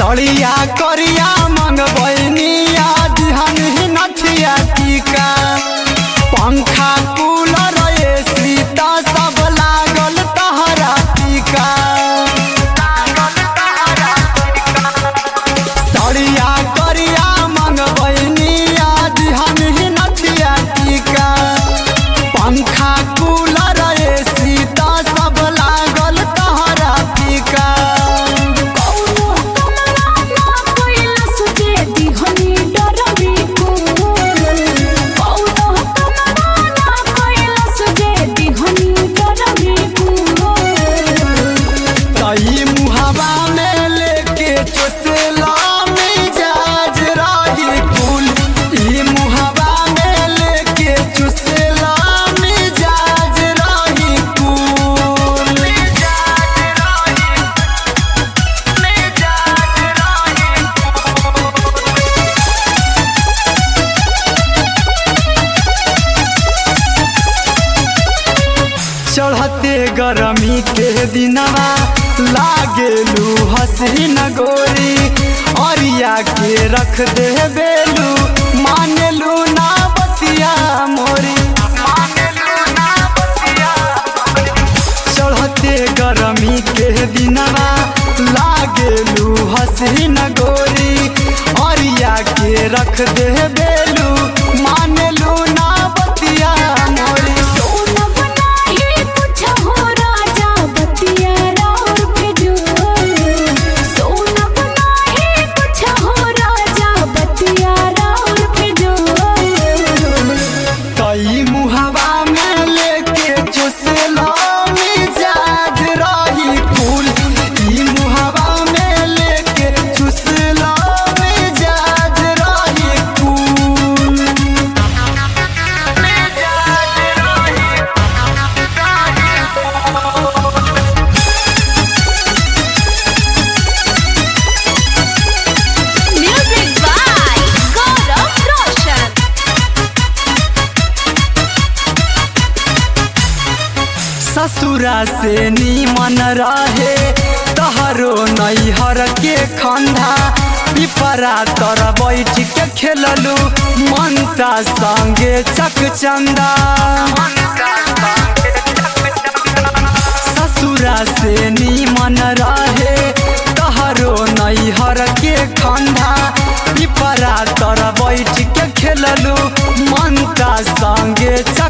सड़िया करिया मंगबैनिया दिहन ही नथिया टीका पंखा कूलर एसी त सब लागल तहरा टीका सड़िया करिया मंगबैनिया दिहन ही नथिया टीका पंखा कूलर एसी त सब लागल तहरा टीका चढ़ते गरमी के दिनवा लागेलू हसीन गोरी अरिया के रख दे बेलू मानेलू ना बतिया मोरी चढ़ते गरमी के दिनवा लागेलू हसीन गोरी अरिया के रख दे बेलू मानेलू ना बतिया मोरी ससुरा से नीमन रहे तहरो नैहर के खंधा पिपरा तर बैठ के खेललू मनता संगे चकचंदा ससुरा से नीमन रहे तहरो नैहर के खंधा पिपरा तर बैठ के खेललू मनता संगे